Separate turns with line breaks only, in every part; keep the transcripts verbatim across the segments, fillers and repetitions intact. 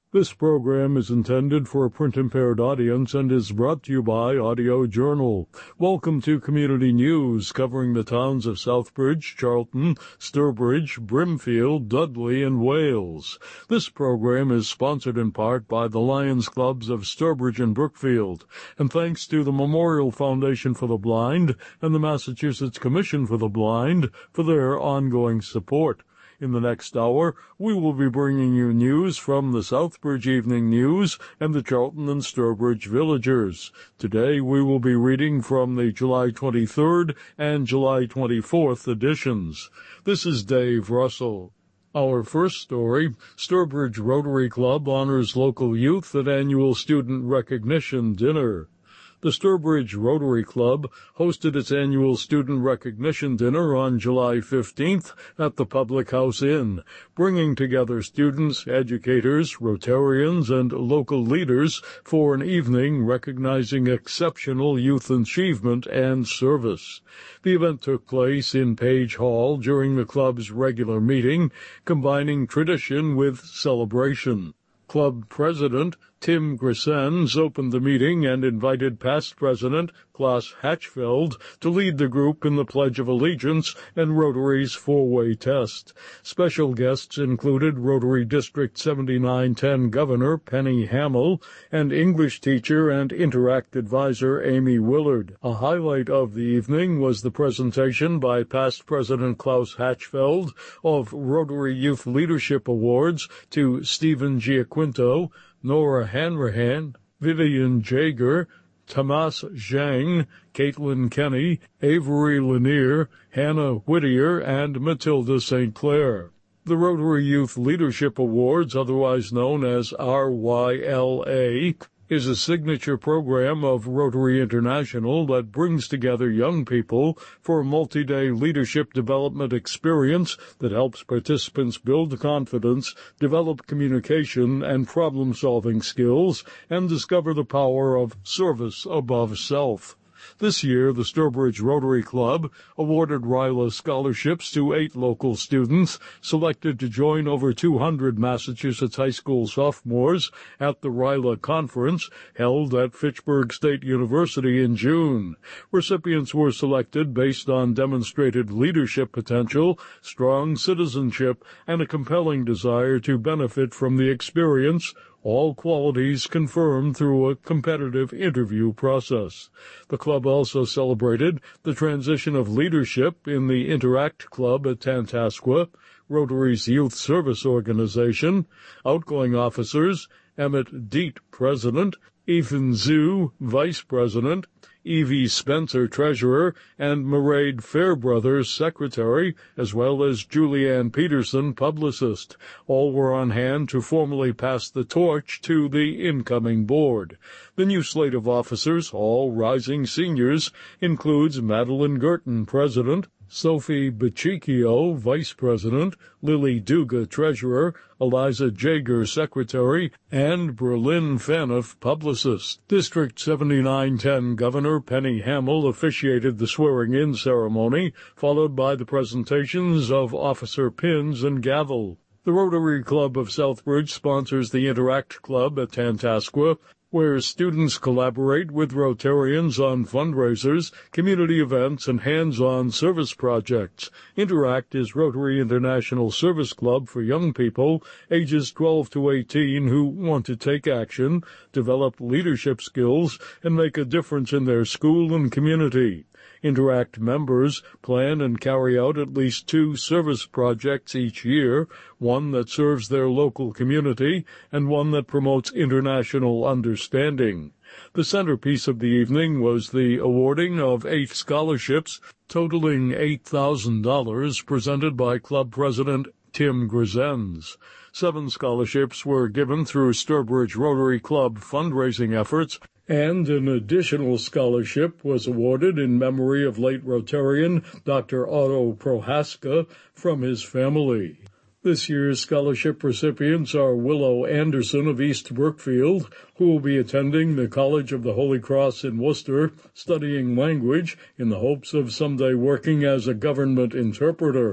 This program is intended for a print-impaired audience and is brought to you by Audio Journal. Welcome to Community News, covering the towns of Southbridge, Charlton, Sturbridge, Brimfield, Dudley, and Wales. This program is sponsored in part by the Lions Clubs of Sturbridge and Brookfield, and thanks to the Memorial Foundation for the Blind and the Massachusetts Commission for the Blind for their ongoing support. In the next hour, we will be bringing you news from the Southbridge Evening News and the Charlton and Sturbridge Villagers. Today we will be reading from the July twenty-third and July twenty-fourth editions. This is Dave Russell. Our first story, Sturbridge Rotary Club honors local youth at annual student recognition dinner. The Sturbridge Rotary Club hosted its annual student recognition dinner on July fifteenth at the Public House Inn, bringing together students, educators, Rotarians, and local leaders for an evening recognizing exceptional youth achievement and service. The event took place in Page Hall during the club's regular meeting, combining tradition with celebration. Club President Tim Grisens opened the meeting and invited past President Klaus Hatchfeld to lead the group in the Pledge of Allegiance and Rotary's four-way test. Special guests included Rotary District seventy-nine ten Governor Penny Hamill and English teacher and Interact advisor Amy Willard. A highlight of the evening was the presentation by past President Klaus Hatchfeld of Rotary Youth Leadership Awards to Stephen Giaquinto, Nora Hanrahan, Vivian Jager, Tomas Zhang, Caitlin Kenny, Avery Lanier, Hannah Whittier, and Matilda Saint Clair. The Rotary Youth Leadership Awards, otherwise known as R Y L A, is a signature program of Rotary International that brings together young people for a multi-day leadership development experience that helps participants build confidence, develop communication and problem-solving skills, and discover the power of service above self. This year, the Sturbridge Rotary Club awarded RYLA scholarships to eight local students selected to join over two hundred Massachusetts high school sophomores at the RYLA Conference held at Fitchburg State University in June. Recipients were selected based on demonstrated leadership potential, strong citizenship, and a compelling desire to benefit from the experience, all qualities confirmed through a competitive interview process. The club also celebrated the transition of leadership in the Interact Club at Tantasqua, Rotary's youth service organization. Outgoing officers, Emmett Deet, President, Ethan Zhu, Vice President, Evie Spencer, Treasurer, and Mairead Fairbrother, Secretary, as well as Julianne Peterson, Publicist. All were on hand to formally pass the torch to the incoming board. The new slate of officers, all rising seniors, includes Madeline Girton, President, Sophie Bacicchio, Vice President, Lily Duga, Treasurer, Eliza Jager, Secretary, and Berlin Fanoff, Publicist. District seventy-nine ten Governor Penny Hamill officiated the swearing-in ceremony, followed by the presentations of officer pins and gavel. The Rotary Club of Southbridge sponsors the Interact Club at Tantasqua, where students collaborate with Rotarians on fundraisers, community events, and hands-on service projects. Interact is Rotary International Service Club for young people ages twelve to eighteen who want to take action, develop leadership skills, and make a difference in their school and community. Interact members plan and carry out at least two service projects each year, one that serves their local community and one that promotes international understanding. The centerpiece of the evening was the awarding of eight scholarships totaling eight thousand dollars presented by Club President Tim Grisens. Seven scholarships were given through Sturbridge Rotary Club fundraising efforts, and an additional scholarship was awarded in memory of late Rotarian Doctor Otto Prohaska from his family. This year's scholarship recipients are Willow Anderson of East Brookfield, who will be attending the College of the Holy Cross in Worcester, studying language in the hopes of someday working as a government interpreter,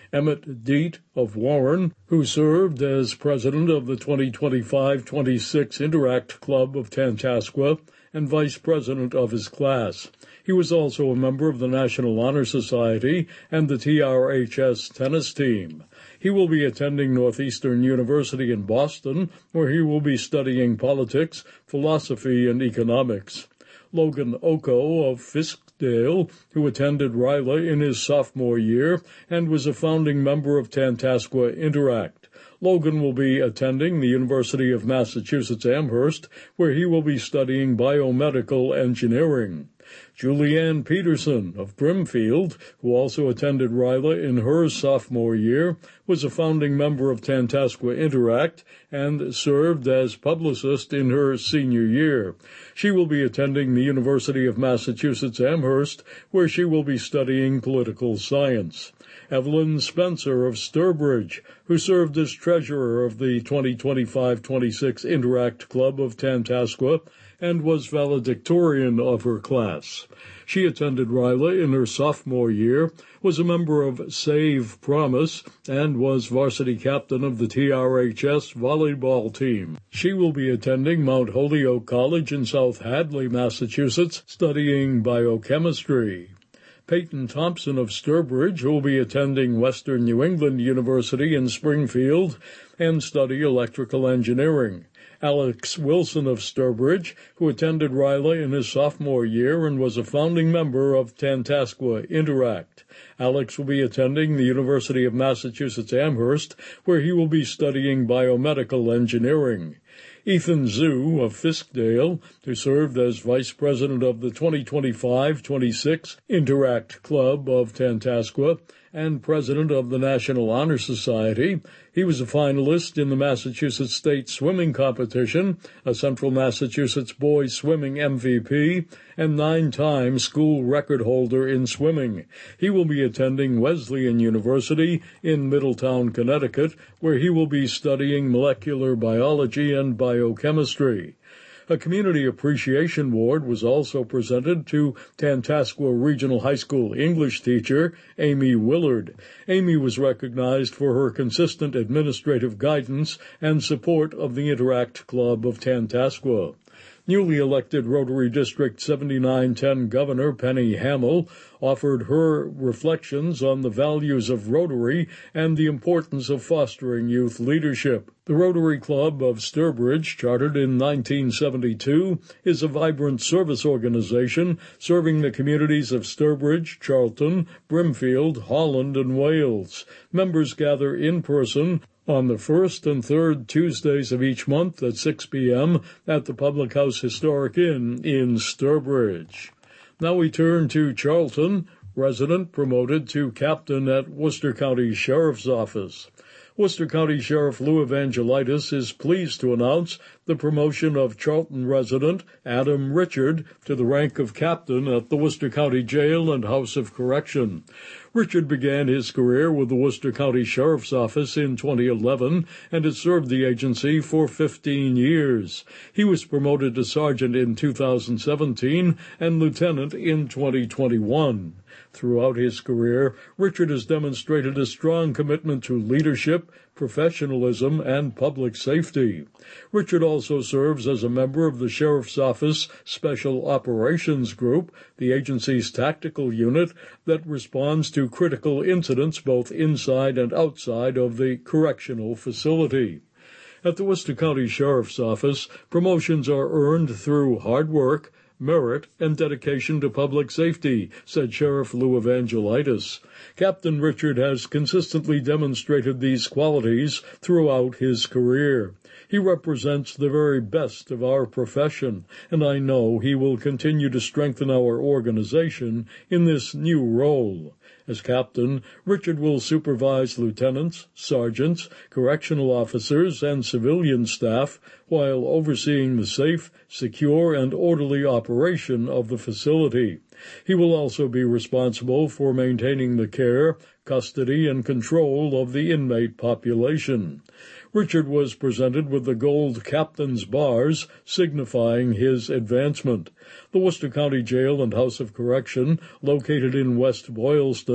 Emmett Deet of Warren, who served as president of the twenty twenty-five twenty-six Interact Club of Tantascwa and vice president of his class. He was also a member of the National Honor Society and the T R H S tennis team. He will be attending Northeastern University in Boston, where he will be studying politics, philosophy, and economics. Logan Oko of Fiskdale, who attended Ryla in his sophomore year and was a founding member of Tantascwa Interact. Logan will be attending the University of Massachusetts Amherst, where he will be studying biomedical engineering. Julianne Peterson of Brimfield, who also attended Ryla in her sophomore year, was a founding member of Tantascwa Interact and served as publicist in her senior year. She will be attending the University of Massachusetts Amherst, where she will be studying political science. Evelyn Spencer of Sturbridge, who served as treasurer of the twenty twenty-five twenty-six Interact Club of Tantascwa and was valedictorian of her class. She attended Ryla in her sophomore year, was a member of Save Promise, and was varsity captain of the T R H S volleyball team. She will be attending Mount Holyoke College in South Hadley, Massachusetts, studying biochemistry. Peyton Thompson of Sturbridge, who will be attending Western New England University in Springfield and study electrical engineering. Alex Wilson of Sturbridge, who attended Ryla in his sophomore year and was a founding member of Tantascwa Interact. Alex will be attending the University of Massachusetts Amherst, where he will be studying biomedical engineering. Ethan Zhu of Fiskdale, who served as vice president of the twenty twenty-five twenty-six Interact Club of Tantascwa and president of the National Honor Society. He was a finalist in the Massachusetts State Swimming Competition, a Central Massachusetts boys swimming M V P, and nine-time school record holder in swimming. He will be attending Wesleyan University in Middletown, Connecticut, where he will be studying molecular biology and biochemistry. A Community Appreciation Award was also presented to Tantascwa Regional High School English teacher Amy Willard. Amy was recognized for her consistent administrative guidance and support of the Interact Club of Tantascwa. Newly elected Rotary District seventy-nine ten Governor Penny Hamill offered her reflections on the values of Rotary and the importance of fostering youth leadership. The Rotary Club of Sturbridge, chartered in nineteen seventy-two, is a vibrant service organization serving the communities of Sturbridge, Charlton, Brimfield, Holland, and Wales. Members gather in person on the first and third Tuesdays of each month at six p.m. at the Public House Historic Inn in Sturbridge. Now we turn to Charlton, resident promoted to captain at Worcester County Sheriff's Office. Worcester County Sheriff Lou Evangelitis is pleased to announce the promotion of Charlton resident Adam Richard to the rank of captain at the Worcester County Jail and House of Correction. Richard began his career with the Worcester County Sheriff's Office in twenty eleven and has served the agency for fifteen years. He was promoted to sergeant in two thousand seventeen and lieutenant in twenty twenty-one. Throughout his career, Richard has demonstrated a strong commitment to leadership, professionalism, and public safety. Richard also serves as a member of the Sheriff's Office Special Operations Group, the agency's tactical unit that responds to critical incidents both inside and outside of the correctional facility. At the Worcester County Sheriff's Office, promotions are earned through hard work, merit, and dedication to public safety, said Sheriff Lou Evangelitis. Captain Richard has consistently demonstrated these qualities throughout his career. He represents the very best of our profession, and I know he will continue to strengthen our organization in this new role. As captain, Richard will supervise lieutenants, sergeants, correctional officers, and civilian staff while overseeing the safe, secure, and orderly operation of the facility. He will also be responsible for maintaining the care, custody, and control of the inmate population. Richard was presented with the gold captain's bars, signifying his advancement. The Worcester County Jail and House of Correction, located in West Boylston,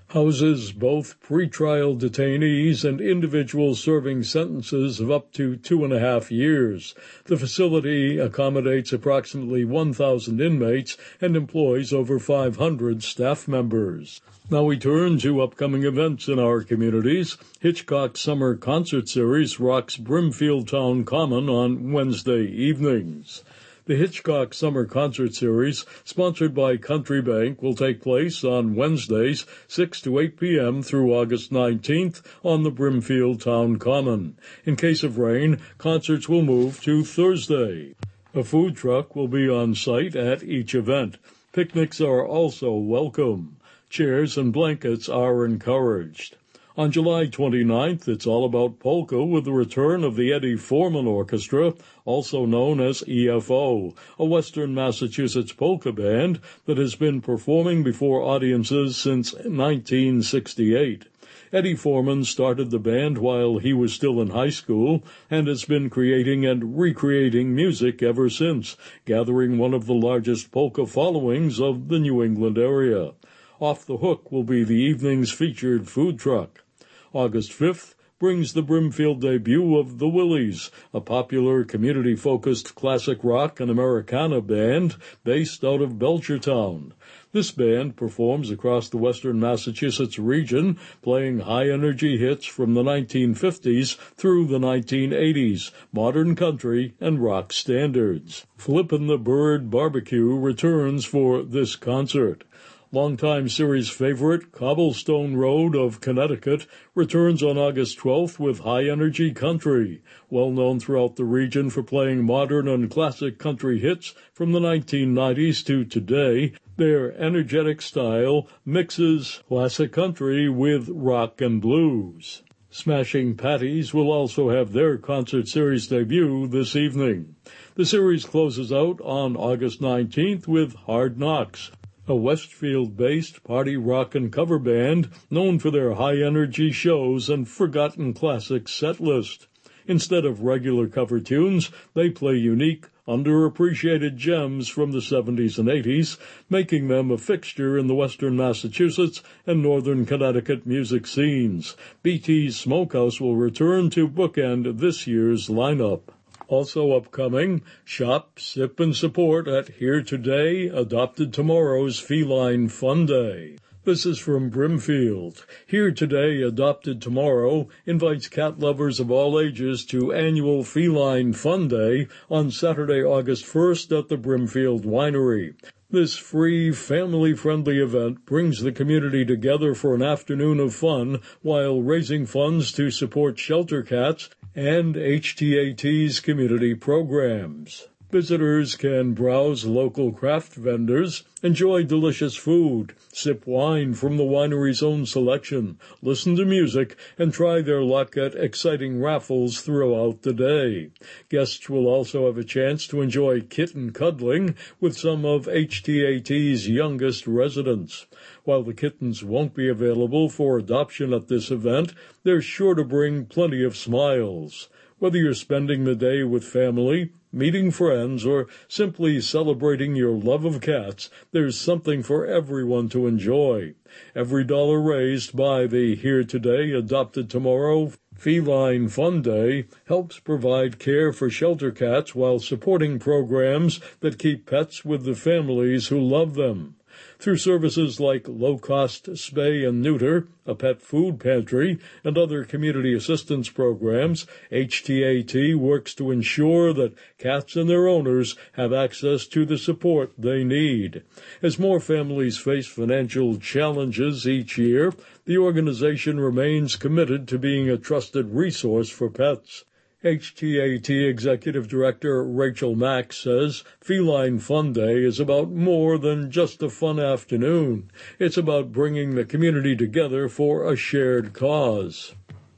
houses both pretrial detainees and individuals serving sentences of up to two and a half years. The facility accommodates approximately one thousand inmates and employs over five hundred staff members. Now we turn to upcoming events in our communities. Hitchcock's Summer Concert Series rocks Brimfield Town Common on Wednesday evenings. The Hitchcock Summer Concert Series, sponsored by Country Bank, will take place on Wednesdays, six to eight p.m. through August nineteenth on the Brimfield Town Common. In case of rain, concerts will move to Thursday. A food truck will be on site at each event. Picnics are also welcome. Chairs and blankets are encouraged. On July twenty-ninth, it's all about polka with the return of the Eddie Foreman Orchestra, also known as E F O, a Western Massachusetts polka band that has been performing before audiences since nineteen sixty-eight. Eddie Foreman started the band while he was still in high school and has been creating and recreating music ever since, gathering one of the largest polka followings of the New England area. Off the Hook will be the evening's featured food truck. August fifth brings the Brimfield debut of The Willies, a popular community-focused classic rock and Americana band based out of Belchertown. This band performs across the western Massachusetts region, playing high-energy hits from the nineteen fifties through the nineteen eighties, modern country and rock standards. Flippin' the Bird Barbecue returns for this concert. Longtime series favorite Cobblestone Road of Connecticut returns on August twelfth with high-energy country, well known throughout the region for playing modern and classic country hits from the nineteen nineties to today. Their energetic style mixes classic country with rock and blues. Smashing Patties will also have their concert series debut this evening. The series closes out on August nineteenth with Hard Knocks, a Westfield-based party rock and cover band known for their high-energy shows and forgotten classics set list. Instead of regular cover tunes, they play unique, underappreciated gems from the seventies and eighties, making them a fixture in the western Massachusetts and northern Connecticut music scenes. B T's Smokehouse will return to bookend this year's lineup. Also upcoming, shop, sip, and support at Here Today, Adopted Tomorrow's Feline Fun Day. This is from Brimfield. Here Today, Adopted Tomorrow invites cat lovers of all ages to annual Feline Fun Day on Saturday, August first at the Brimfield Winery. This free, family-friendly event brings the community together for an afternoon of fun while raising funds to support shelter cats and H T A T's community programs. Visitors can browse local craft vendors, enjoy delicious food, sip wine from the winery's own selection, listen to music, and try their luck at exciting raffles throughout the day. Guests will also have a chance to enjoy kitten cuddling with some of H T A T's youngest residents. While the kittens won't be available for adoption at this event, they're sure to bring plenty of smiles. Whether you're spending the day with family, meeting friends, or simply celebrating your love of cats, there's something for everyone to enjoy. Every dollar raised by the Here Today, Adopted Tomorrow Feline Fun Day helps provide care for shelter cats while supporting programs that keep pets with the families who love them. Through services like low-cost spay and neuter, a pet food pantry, and other community assistance programs, H T A T works to ensure that cats and their owners have access to the support they need. As more families face financial challenges each year, the organization remains committed to being a trusted resource for pets. H T A T Executive Director Rachel Mack says Feline Fun Day is about more than just a fun afternoon. It's about bringing the community together for a shared cause.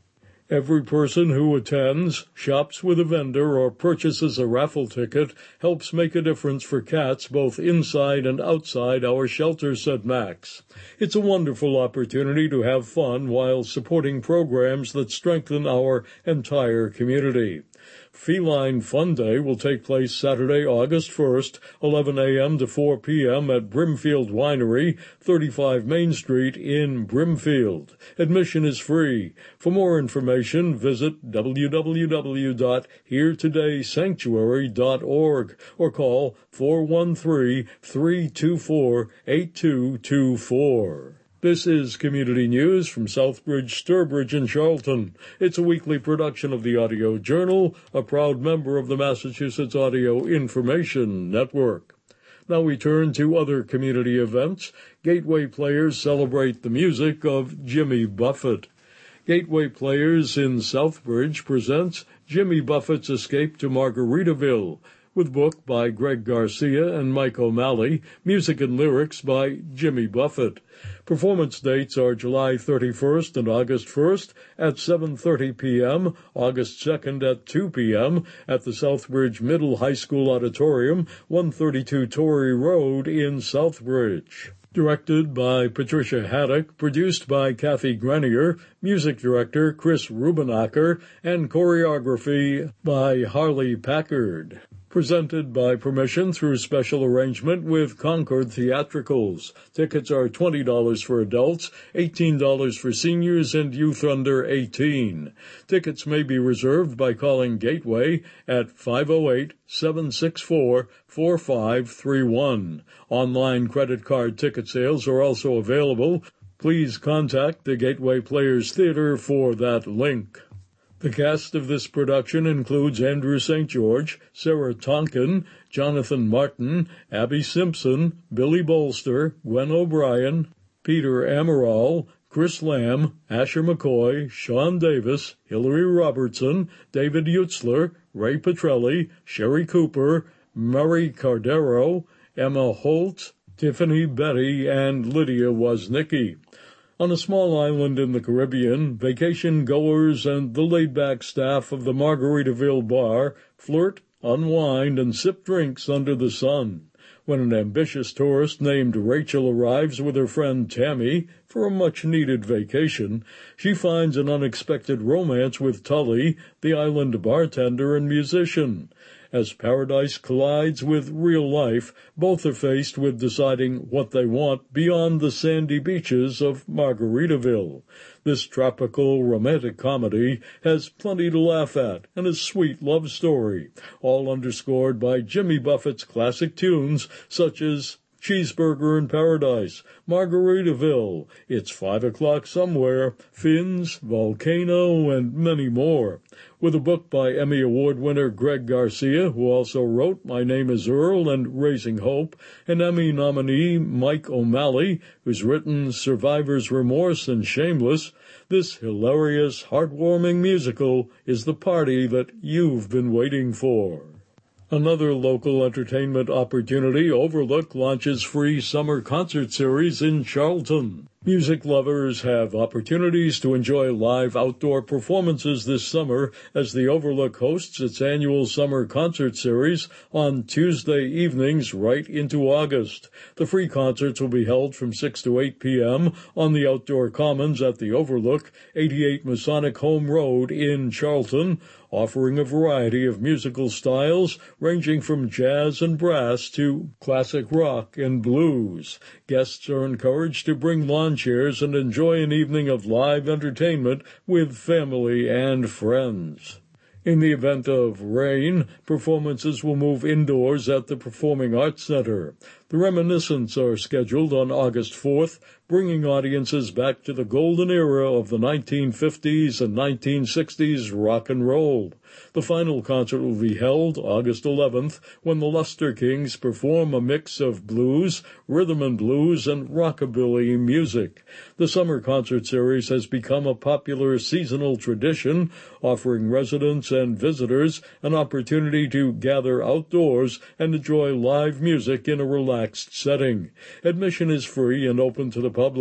Every person who attends, shops with a vendor, or purchases a raffle ticket helps make a difference for cats both inside and outside our shelter, said Max. It's a wonderful opportunity to have fun while supporting programs that strengthen our entire community. Feline Fun Day will take place Saturday, August first, eleven a.m. to four p.m. at Brimfield Winery, thirty-five Main Street in Brimfield. Admission is free. For more information, visit w w w dot here today sanctuary dot org or call four one three, three two four, eight two two four. This is Community News from Southbridge, Sturbridge, and Charlton. It's a weekly production of the Audio Journal, a proud member of the Massachusetts Audio Information Network. Now we turn to other community events. Gateway Players celebrate the music of Jimmy Buffett. Gateway Players in Southbridge presents Jimmy Buffett's Escape to Margaritaville, with book by Greg Garcia and Mike O'Malley, music and lyrics by Jimmy Buffett. Performance dates are July thirty-first and August first at seven thirty p.m., August second at two p.m. at the Southbridge Middle High School Auditorium, one thirty-two Torrey Road in Southbridge. Directed by Patricia Haddock, produced by Kathy Grenier, music director Chris Rubenacker, and choreography by Harley Packard. Presented by permission through special arrangement with Concord Theatricals. Tickets are twenty dollars for adults, eighteen dollars for seniors, and youth under eighteen. Tickets may be reserved by calling Gateway at five oh eight, seven six four, four five three one. Online credit card ticket sales are also available. Please contact the Gateway Players Theater for that link. The cast of this production includes Andrew Saint George, Sarah Tonkin, Jonathan Martin, Abby Simpson, Billy Bolster, Gwen O'Brien, Peter Amaral, Chris Lamb, Asher McCoy, Sean Davis, Hillary Robertson, David Utzler, Ray Petrelli, Sherry Cooper, Murray Cardero, Emma Holt, Tiffany Betty, and Lydia Woznicki. On a small island in the Caribbean, vacation goers and the laid-back staff of the Margaritaville bar flirt, unwind, and sip drinks under the sun. When an ambitious tourist named Rachel arrives with her friend Tammy for a much-needed vacation, she finds an unexpected romance with Tully, the island bartender and musician. As paradise collides with real life, both are faced with deciding what they want beyond the sandy beaches of Margaritaville. This tropical romantic comedy has plenty to laugh at and a sweet love story, all underscored by Jimmy Buffett's classic tunes such as Cheeseburger in Paradise, Margaritaville, It's Five O'Clock Somewhere, Fins, Volcano, and many more. With a book by Emmy Award winner Greg Garcia, who also wrote My Name is Earl and Raising Hope, and Emmy nominee Mike O'Malley, who's written Survivor's Remorse and Shameless, this hilarious, heartwarming musical is the party that you've been waiting for. Another local entertainment opportunity, Overlook launches free summer concert series in Charlton. Music lovers have opportunities to enjoy live outdoor performances this summer as the Overlook hosts its annual summer concert series on Tuesday evenings right into August. The free concerts will be held from six to eight p.m. on the outdoor commons at the Overlook, eighty-eight Masonic Home Road in Charlton, offering a variety of musical styles ranging from jazz and brass to classic rock and blues. Guests are encouraged to bring lawn chairs and enjoy an evening of live entertainment with family and friends. In the event of rain, performances will move indoors at the Performing Arts Center. The Reminiscents are scheduled on August fourth, bringing audiences back to the golden era of the nineteen fifties and nineteen sixties rock and roll. The final concert will be held August eleventh, when the Luster Kings perform a mix of blues, rhythm and blues, and rockabilly music. The summer concert series has become a popular seasonal tradition, offering residents and visitors an opportunity to gather outdoors and enjoy live music in a relaxed setting. Admission is free and open to the public.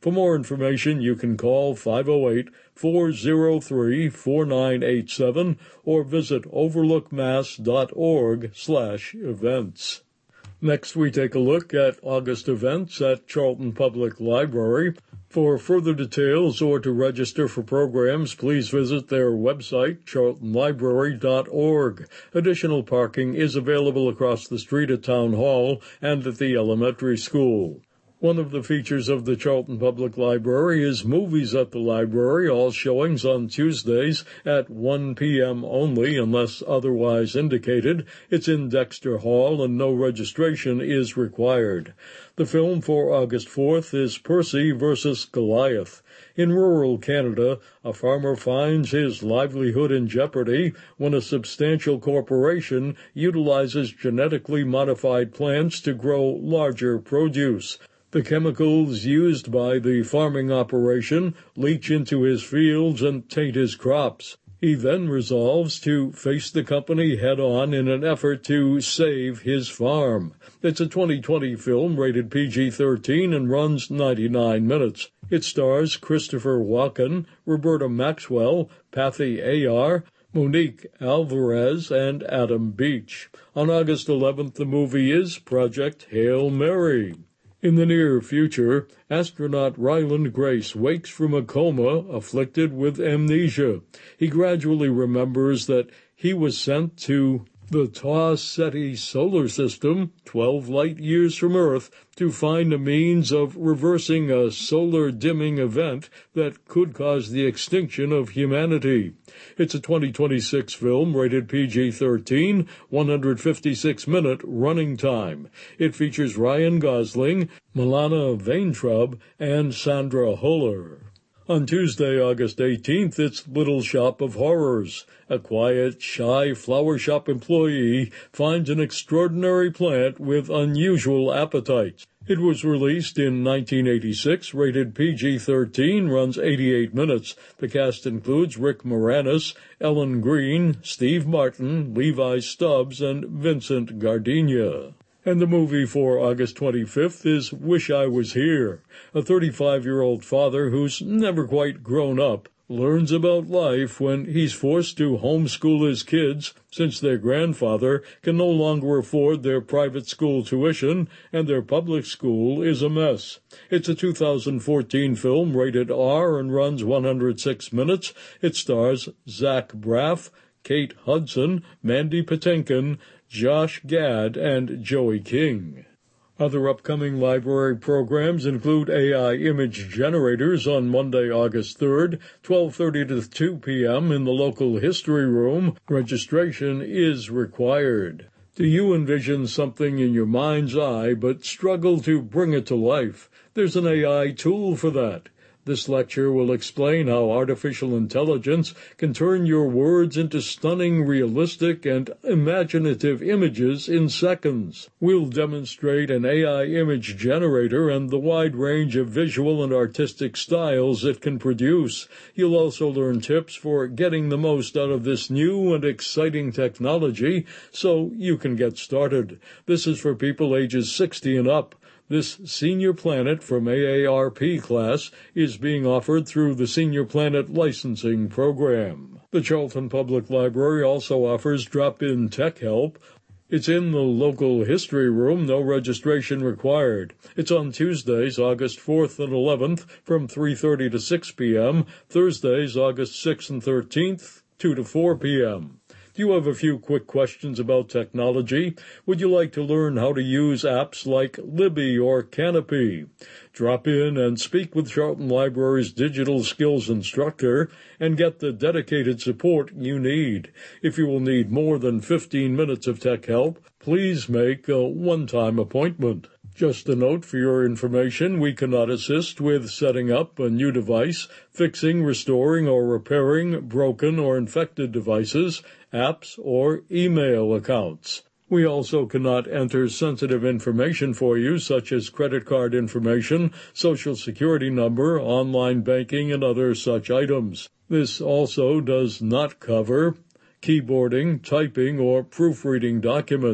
For more information, you can call five oh eight, four oh three, four nine eight seven or visit overlookmass.org slash events. Next, we take a look at August events at Charlton Public Library. For further details or to register for programs, please visit their website, charlton library dot org. Additional parking is available across the street at Town Hall and at the elementary school. One of the features of the Charlton Public Library is movies at the library, all showings on Tuesdays at one p.m. only, unless otherwise indicated. It's in Dexter Hall, and no registration is required. The film for August fourth is Percy versus Goliath. In rural Canada, a farmer finds his livelihood in jeopardy when a substantial corporation utilizes genetically modified plants to grow larger produce. The chemicals used by the farming operation leach into his fields and taint his crops. He then resolves to face the company head-on in an effort to save his farm. It's a twenty twenty film rated P G thirteen and runs ninety-nine minutes. It stars Christopher Walken, Roberta Maxwell, Pathy Ayar, Monique Alvarez, and Adam Beach. On August eleventh, the movie is Project Hail Mary. In the near future, astronaut Ryland Grace wakes from a coma afflicted with amnesia. He gradually remembers that he was sent to the Taw Ceti solar system, twelve light years from Earth, to find a means of reversing a solar dimming event that could cause the extinction of humanity. It's a twenty twenty-six film rated P G thirteen, one hundred fifty-six minute running time. It features Ryan Gosling, Milana Vaintrub, and Sandra Huller. On Tuesday, August eighteenth, it's Little Shop of Horrors. A quiet, shy flower shop employee finds an extraordinary plant with unusual appetites. It was released in nineteen eighty-six, rated P G thirteen, runs eighty-eight minutes. The cast includes Rick Moranis, Ellen Green, Steve Martin, Levi Stubbs, and Vincent Gardenia. And the movie for August twenty-fifth is Wish I Was Here. A thirty-five-year-old father who's never quite grown up learns about life when he's forced to homeschool his kids since their grandfather can no longer afford their private school tuition and their public school is a mess. It's a two thousand fourteen film rated R and runs one hundred six minutes. It stars Zach Braff, Kate Hudson, Mandy Patinkin, Josh Gad, and Joey King. Other upcoming library programs include A I image generators on Monday, August third, twelve thirty to two p.m. in the local history room. Registration is required. Do you envision something in your mind's eye but struggle to bring it to life? There's an A I tool for that. This lecture will explain how artificial intelligence can turn your words into stunning, realistic, and imaginative images in seconds. We'll demonstrate an A I image generator and the wide range of visual and artistic styles it can produce. You'll also learn tips for getting the most out of this new and exciting technology so you can get started. This is for people ages sixty and up. This Senior Planet from A A R P class is being offered through the Senior Planet licensing program. The Charlton Public Library also offers drop-in tech help. It's in the local history room, no registration required. It's on Tuesdays, August fourth and eleventh from three thirty to six p.m., Thursdays, August sixth and thirteenth, two to four p.m. Do you have a few quick questions about technology? Would you like to learn how to use apps like Libby or Canopy? Drop in and speak with Charlton Library's digital skills instructor and get the dedicated support you need. If you will need more than fifteen minutes of tech help, please make a one-time appointment. Just a note for your information, we cannot assist with setting up a new device, fixing, restoring, or repairing broken or infected devices, apps, or email accounts. We also cannot enter sensitive information for you, such as credit card information, social security number, online banking, and other such items. This also does not cover keyboarding, typing, or proofreading documents.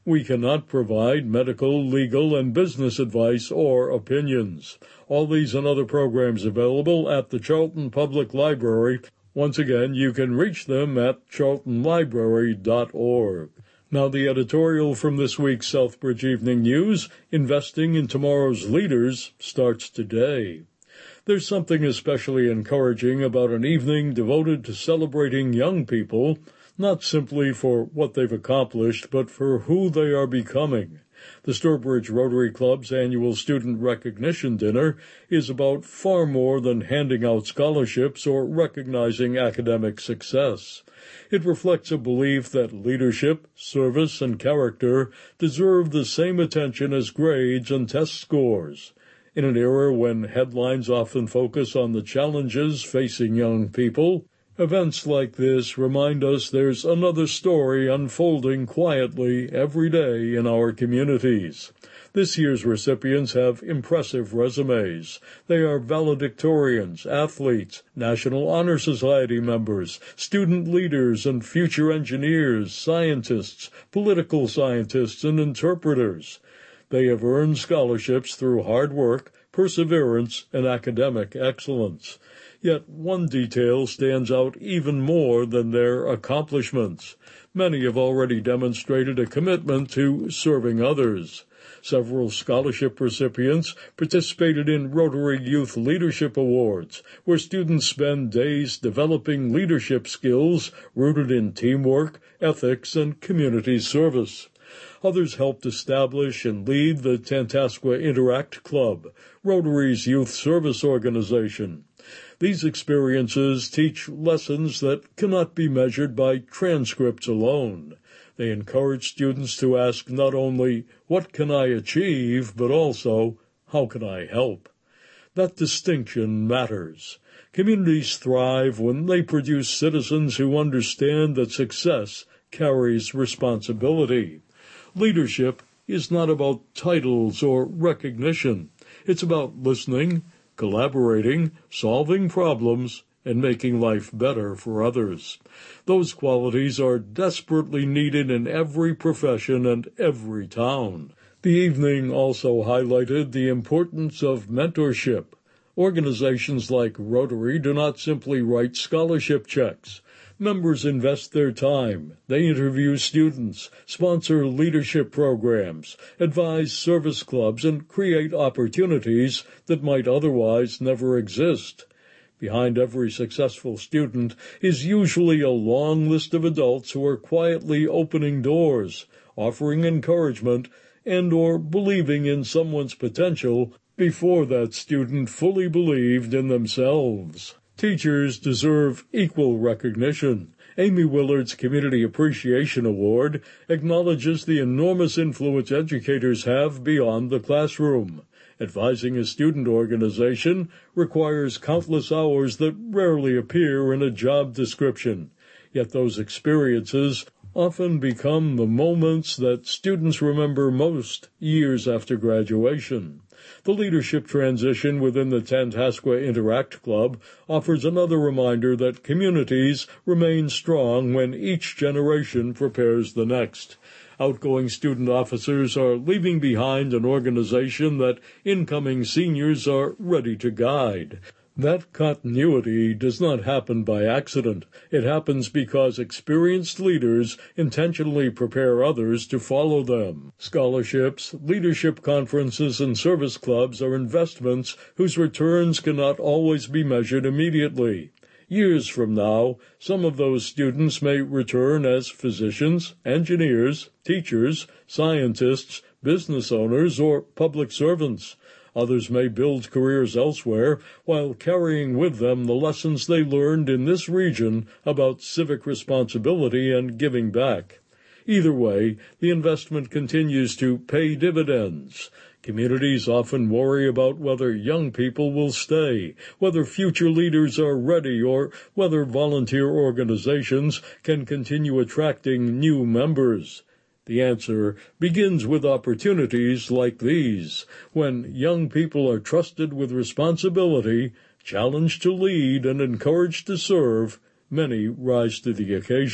We cannot provide medical, legal, and business advice or opinions. All these and other programs available at the Charlton Public Library. Once again, you can reach them at charlton library dot org. Now the editorial from this week's Southbridge Evening News, Investing in Tomorrow's Leaders, starts today. There's something especially encouraging about an evening devoted to celebrating young people, not simply for what they've accomplished, but for who they are becoming. The Sturbridge Rotary Club's annual Student Recognition Dinner is about far more than handing out scholarships or recognizing academic success. It reflects a belief that leadership, service, and character deserve the same attention as grades and test scores. In an era when headlines often focus on the challenges facing young people, events like this remind us there's another story unfolding quietly every day in our communities. This year's recipients have impressive resumes. They are valedictorians, athletes, National Honor Society members, student leaders and future engineers, scientists, political scientists, and interpreters. They have earned scholarships through hard work, perseverance, and academic excellence. Yet one detail stands out even more than their accomplishments. Many have already demonstrated a commitment to serving others. Several scholarship recipients participated in Rotary Youth Leadership Awards, where students spend days developing leadership skills rooted in teamwork, ethics, and community service. Others helped establish and lead the Tantascwa Interact Club, Rotary's youth service organization. These experiences teach lessons that cannot be measured by transcripts alone. They encourage students to ask not only, what can I achieve, but also, how can I help? That distinction matters. Communities thrive when they produce citizens who understand that success carries responsibility. Leadership is not about titles or recognition. It's about listening, collaborating, solving problems, and making life better for others. Those qualities are desperately needed in every profession and every town. The evening also highlighted the importance of mentorship. Organizations like Rotary do not simply write scholarship checks. Members invest their time. They interview students, sponsor leadership programs, advise service clubs, and create opportunities that might otherwise never exist. Behind every successful student is usually a long list of adults who are quietly opening doors, offering encouragement, and or believing in someone's potential before that student fully believed in themselves. Teachers deserve equal recognition. Amy Willard's Community Appreciation Award acknowledges the enormous influence educators have beyond the classroom. Advising a student organization requires countless hours that rarely appear in a job description. Yet those experiences often become the moments that students remember most years after graduation. The leadership transition within the Tantascwa Interact Club offers another reminder that communities remain strong when each generation prepares the next. Outgoing student officers are leaving behind an organization that incoming seniors are ready to guide. That continuity does not happen by accident. It happens because experienced leaders intentionally prepare others to follow them. Scholarships, leadership conferences, and service clubs are investments whose returns cannot always be measured immediately. Years from now, some of those students may return as physicians, engineers, teachers, scientists, business owners, or public servants. Others may build careers elsewhere while carrying with them the lessons they learned in this region about civic responsibility and giving back. Either way, the investment continues to pay dividends. Communities often worry about whether young people will stay, whether future leaders are ready, or whether volunteer organizations can continue attracting new members. The answer begins with opportunities like these. When young people are trusted with responsibility, challenged to lead, and encouraged to serve, many rise to the occasion.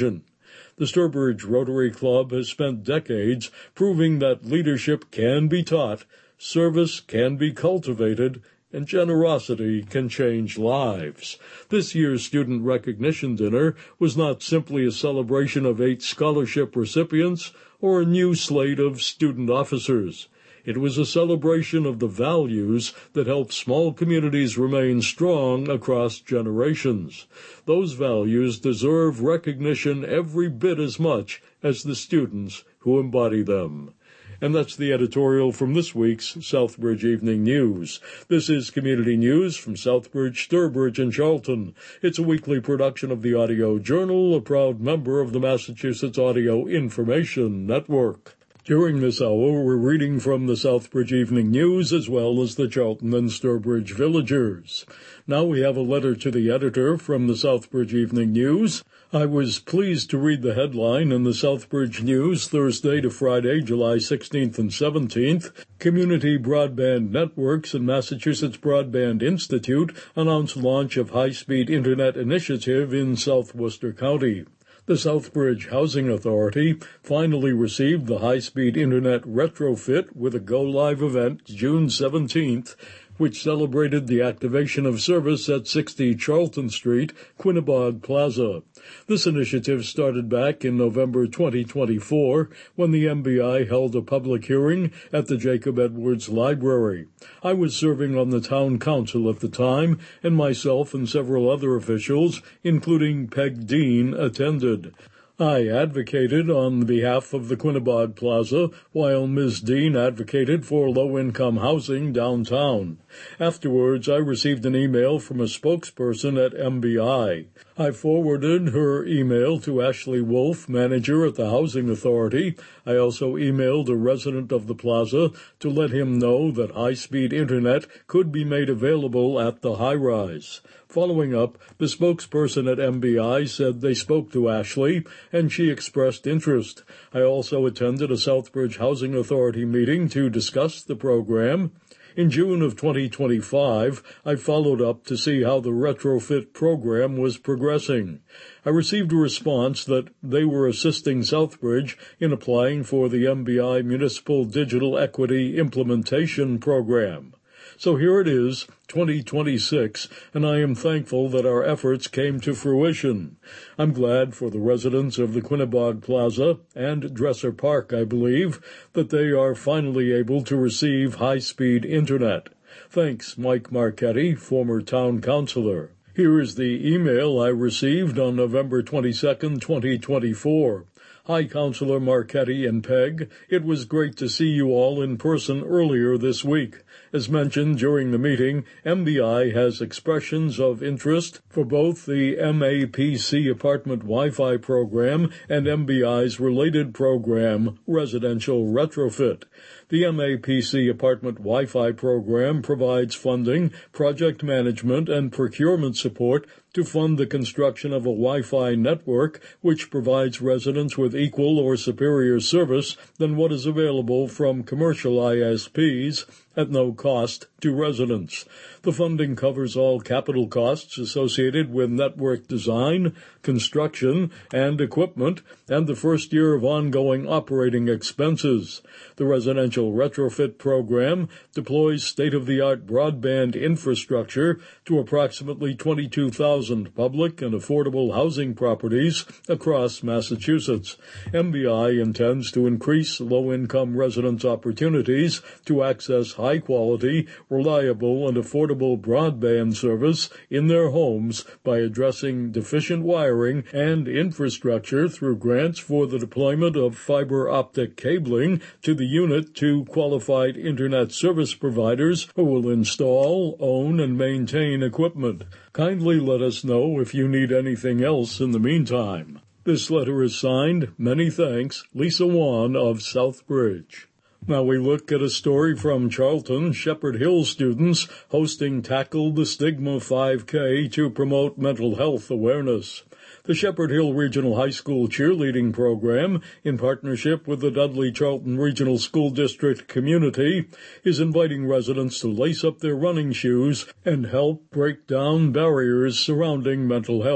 The Sturbridge Rotary Club has spent decades proving that leadership can be taught, service can be cultivated, and generosity can change lives. This year's Student Recognition Dinner was not simply a celebration of eight scholarship recipients or a new slate of student officers. It was a celebration of the values that help small communities remain strong across generations. Those values deserve recognition every bit as much as the students who embody them. And that's the editorial from this week's Southbridge Evening News. This is Community News from Southbridge, Sturbridge, and Charlton. It's a weekly production of the Audio Journal, a proud member of the Massachusetts Audio Information Network. During this hour, we're reading from the Southbridge Evening News as well as the Charlton and Sturbridge Villagers. Now we have a letter to the editor from the Southbridge Evening News. I was pleased to read the headline in the Southbridge News Thursday to Friday, July sixteenth and seventeenth. Community Broadband Networks and Massachusetts Broadband Institute announce launch of high-speed internet initiative in South Worcester County. The Southbridge Housing Authority finally received the high-speed internet retrofit with a go-live event June seventeenth, which celebrated the activation of service at sixty Charlton Street, Quinnebog Plaza. This initiative started back in November twenty twenty-four when the M B I held a public hearing at the Jacob Edwards Library. I was serving on the town council at the time, and myself and several other officials, including Peg Dean, attended. I advocated on behalf of the Quinnebog Plaza, while Miz Dean advocated for low-income housing downtown. Afterwards, I received an email from a spokesperson at M B I. I forwarded her email to Ashley Wolf, manager at the Housing Authority. I also emailed a resident of the plaza to let him know that high-speed internet could be made available at the high-rise. Following up, the spokesperson at M B I said they spoke to Ashley, and she expressed interest. I also attended a Southbridge Housing Authority meeting to discuss the program. In June of twenty twenty-five, I followed up to see how the retrofit program was progressing. I received a response that they were assisting Southbridge in applying for the M B I Municipal Digital Equity Implementation Program. So here it is, twenty twenty-six, and I am thankful that our efforts came to fruition. I'm glad for the residents of the Quinnebog Plaza and Dresser Park, I believe, that they are finally able to receive high-speed internet. Thanks, Mike Marchetti, former town councilor. Here is the email I received on November twenty-second, twenty twenty-four. Hi, Councilor Marchetti and Peg. It was great to see you all in person earlier this week. As mentioned during the meeting, M B I has expressions of interest for both the M A P C apartment Wi-Fi program and M B I's related program, Residential Retrofit. The M A P C apartment Wi-Fi program provides funding, project management, and procurement support to fund the construction of a Wi-Fi network which provides residents with equal or superior service than what is available from commercial I S Ps at no cost to residents. The funding covers all capital costs associated with network design, construction, and equipment, and the first year of ongoing operating expenses. The Residential Retrofit Program deploys state-of-the-art broadband infrastructure to approximately twenty-two thousand public and affordable housing properties across Massachusetts. M B I intends to increase low-income residents' opportunities to access high-quality, reliable, and affordable broadband service in their homes by addressing deficient wiring and infrastructure through grants for the deployment of fiber optic cabling to the unit to qualified internet service providers who will install, own, and maintain equipment. Kindly let us know if you need anything else in the meantime. This letter is signed, many thanks, Lisa Wan of Southbridge. Now we look at a story from Charlton. Shepherd Hill students hosting Tackle the Stigma five K to promote mental health awareness. The Shepherd Hill Regional High School cheerleading program, in partnership with the Dudley Charlton Regional School District community, is inviting residents to lace up their running shoes and help break down barriers surrounding mental health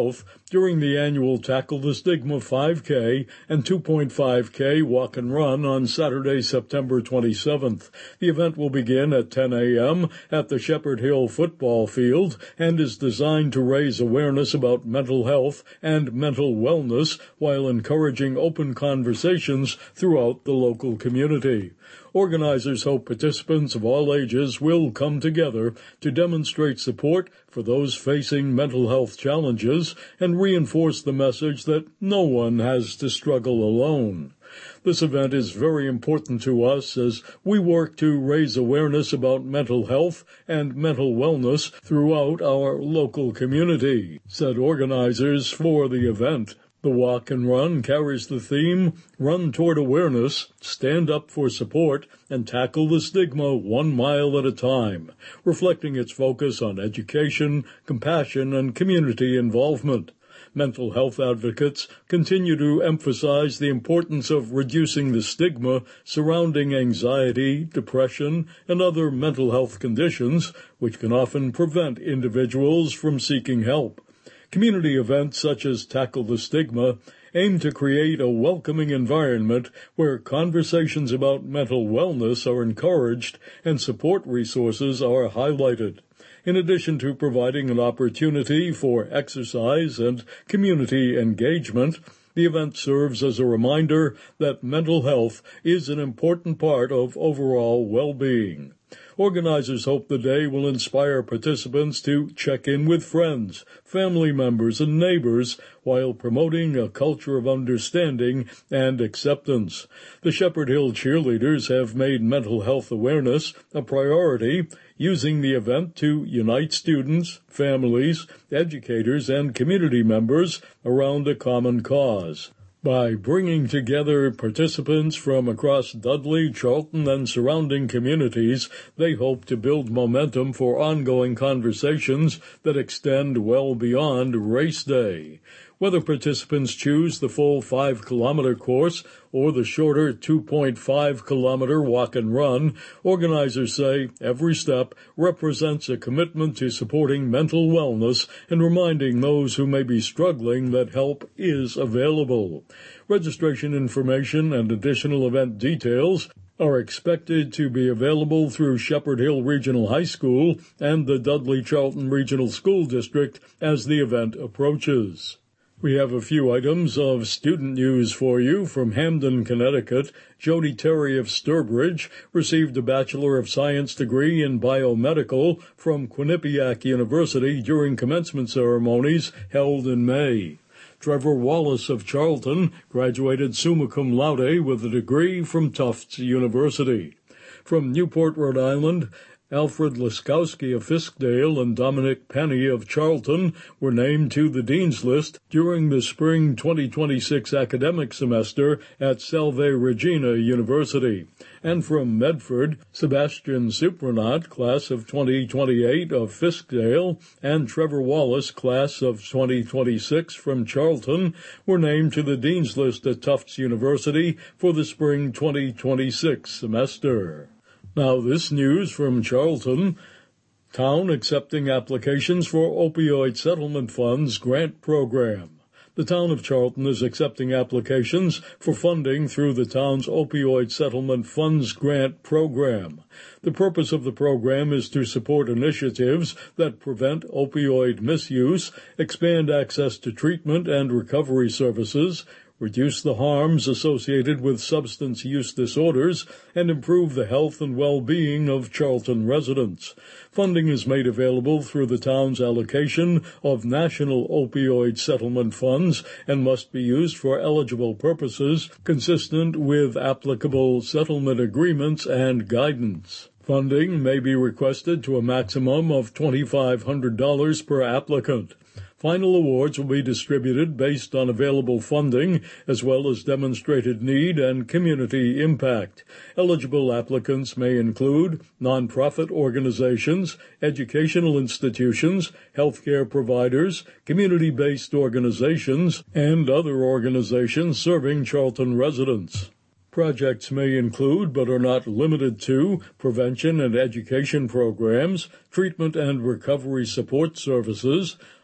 during the annual Tackle the Stigma five K and two point five K Walk and Run on Saturday, September twenty-seventh. The event will begin at ten a.m. at the Shepherd Hill football field and is designed to raise awareness about mental health and mental wellness while encouraging open conversations throughout the local community. Organizers hope participants of all ages will come together to demonstrate support for those facing mental health challenges and reinforce the message that no one has to struggle alone. This event is very important to us as we work to raise awareness about mental health and mental wellness throughout our local community, said organizers for the event. The Walk and Run carries the theme, Run Toward Awareness, Stand Up for Support, and Tackle the Stigma One Mile at a Time, reflecting its focus on education, compassion, and community involvement. Mental health advocates continue to emphasize the importance of reducing the stigma surrounding anxiety, depression, and other mental health conditions, which can often prevent individuals from seeking help. Community events such as Tackle the Stigma aim to create a welcoming environment where conversations about mental wellness are encouraged and support resources are highlighted. In addition to providing an opportunity for exercise and community engagement, the event serves as a reminder that mental health is an important part of overall well-being. Organizers hope the day will inspire participants to check in with friends, family members, and neighbors while promoting a culture of understanding and acceptance. The Shepherd Hill cheerleaders have made mental health awareness a priority, using the event to unite students, families, educators, and community members around a common cause. By bringing together participants from across Dudley, Charlton, and surrounding communities, they hope to build momentum for ongoing conversations that extend well beyond race day. Whether participants choose the full five-kilometer course or the shorter two point five kilometer walk and run, organizers say every step represents a commitment to supporting mental wellness and reminding those who may be struggling that help is available. Registration information and additional event details are expected to be available through Shepherd Hill Regional High School and the Dudley-Charlton Regional School District as the event approaches. We have a few items of student news for you from Hamden, Connecticut. Jody Terry of Sturbridge received a Bachelor of Science degree in biomedical from Quinnipiac University during commencement ceremonies held in May. Trevor Wallace of Charlton graduated summa cum laude with a degree from Tufts University. From Newport, Rhode Island, Alfred Laskowski of Fiskdale and Dominic Penny of Charlton were named to the Dean's List during the spring twenty twenty-six academic semester at Salve Regina University. And from Medford, Sebastian Supranat, class of twenty twenty-eight of Fiskdale, and Trevor Wallace, class of twenty twenty-six from Charlton, were named to the Dean's List at Tufts University for the spring twenty twenty-six semester. Now this news from Charlton. Town accepting applications for opioid settlement funds grant program. The town of Charlton is accepting applications for funding through the town's opioid settlement funds grant program. The purpose of the program is to support initiatives that prevent opioid misuse, expand access to treatment and recovery services, reduce the harms associated with substance use disorders, and improve the health and well-being of Charlton residents. Funding is made available through the town's allocation of national opioid settlement funds and must be used for eligible purposes consistent with applicable settlement agreements and guidance. Funding may be requested to a maximum of two thousand five hundred dollars per applicant. Final awards will be distributed based on available funding as well as demonstrated need and community impact. Eligible applicants may include nonprofit organizations, educational institutions, healthcare providers, community-based organizations, and other organizations serving Charlton residents. Projects may include, but are not limited to, prevention and education programs, treatment and recovery support services,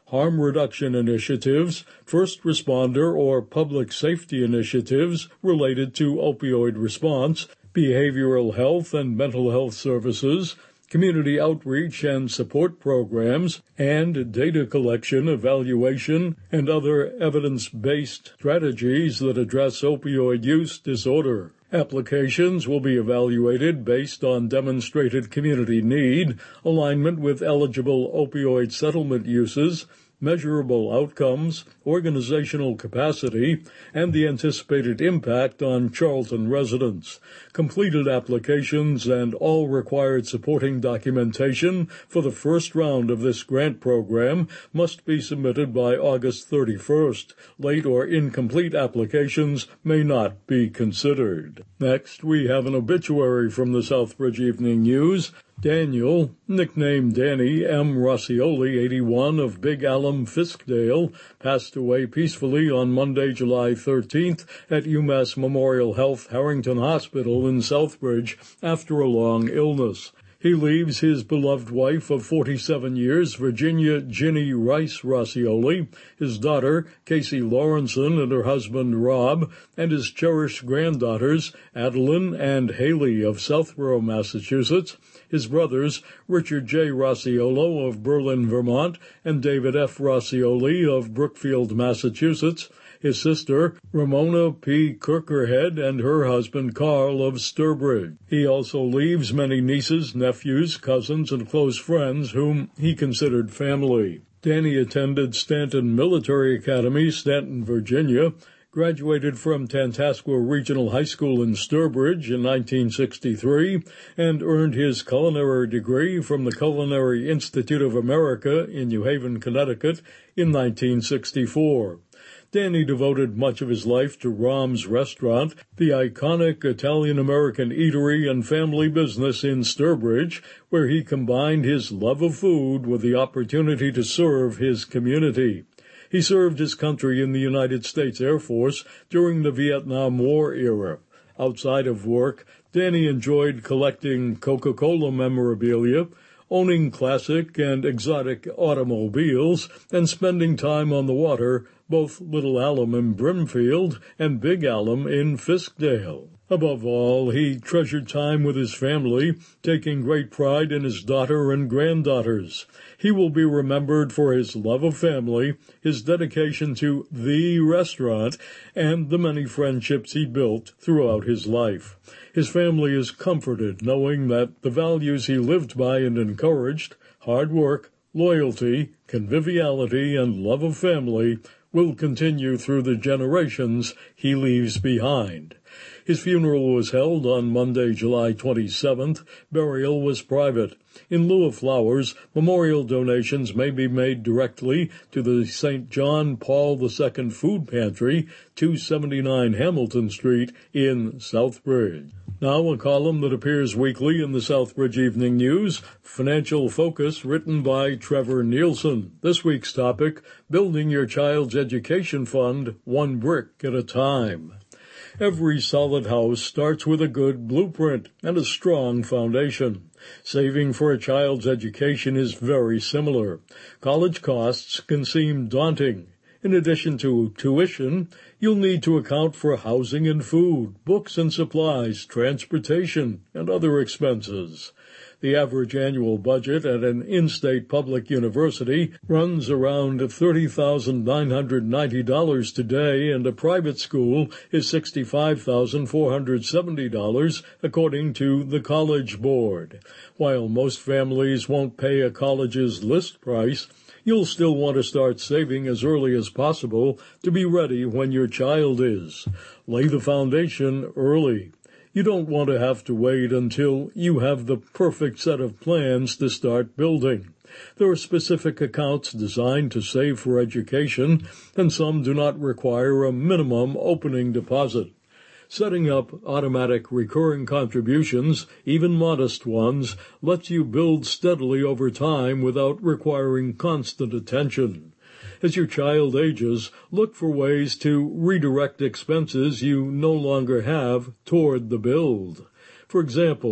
harm reduction initiatives, first responder or public safety initiatives related to opioid response, behavioral health and mental health services, community outreach and support programs, and data collection, evaluation, and other evidence-based strategies that address opioid use disorder. Applications will be evaluated based on demonstrated community need, alignment with eligible opioid settlement uses, measurable outcomes, organizational capacity, and the anticipated impact on Charlton residents. Completed applications and all required supporting documentation for the first round of this grant program must be submitted by August thirty-first. Late or incomplete applications may not be considered. Next, we have an obituary from the Southbridge Evening News. Daniel, nicknamed Danny M. Rossioli, eighty-one, of Big Alum, Fiskdale, passed away peacefully on Monday, July thirteenth at UMass Memorial Health Harrington Hospital in Southbridge after a long illness. He leaves his beloved wife of forty-seven years, Virginia Ginny Rice Rossioli, his daughter, Casey Lawrenson, and her husband, Rob, and his cherished granddaughters, Adeline and Haley of Southborough, Massachusetts, his brothers, Richard J. Rossiolo of Berlin, Vermont, and David F. Rossioli of Brookfield, Massachusetts, his sister, Ramona P. Kirkerhead, and her husband, Carl of Sturbridge. He also leaves many nieces, nephews, cousins, and close friends whom he considered family. Danny attended Stanton Military Academy, Stanton, Virginia, graduated from Tantascwa Regional High School in Sturbridge in nineteen sixty-three, and earned his culinary degree from the Culinary Institute of America in New Haven, Connecticut in nineteen sixty-four. Danny devoted much of his life to Rom's Restaurant, the iconic Italian-American eatery and family business in Sturbridge, where he combined his love of food with the opportunity to serve his community. He served his country in the United States Air Force during the Vietnam War era. Outside of work, Danny enjoyed collecting Coca-Cola memorabilia, owning classic and exotic automobiles, and spending time on the water, both Little Alum in Brimfield and Big Alum in Fiskdale. Above all, he treasured time with his family, taking great pride in his daughter and granddaughters. He will be remembered for his love of family, his dedication to the restaurant, and the many friendships he built throughout his life. His family is comforted knowing that the values he lived by and encouraged, hard work, loyalty, conviviality, and love of family, will continue through the generations he leaves behind. His funeral was held on Monday, July twenty-seventh. Burial was private. In lieu of flowers, memorial donations may be made directly to the Saint John Paul the Second Food Pantry, two seventy-nine Hamilton Street in Southbridge. Now a column that appears weekly in the Southbridge Evening News, Financial Focus, written by Trevor Nielsen. This week's topic, Building Your Child's Education Fund, One Brick at a Time. Every solid house starts with a good blueprint and a strong foundation. Saving for a child's education is very similar. College costs can seem daunting. In addition to tuition, you'll need to account for housing and food, books and supplies, transportation, and other expenses. The average annual budget at an in-state public university runs around thirty thousand nine hundred ninety dollars today, and a private school is sixty-five thousand four hundred seventy dollars, according to the College Board. While most families won't pay a college's list price, you'll still want to start saving as early as possible to be ready when your child is. Lay the foundation early. You don't want to have to wait until you have the perfect set of plans to start building. There are specific accounts designed to save for education, and some do not require a minimum opening deposit. Setting up automatic recurring contributions, even modest ones, lets you build steadily over time without requiring constant attention. As your child ages, look for ways to redirect expenses you no longer have toward the build. For example,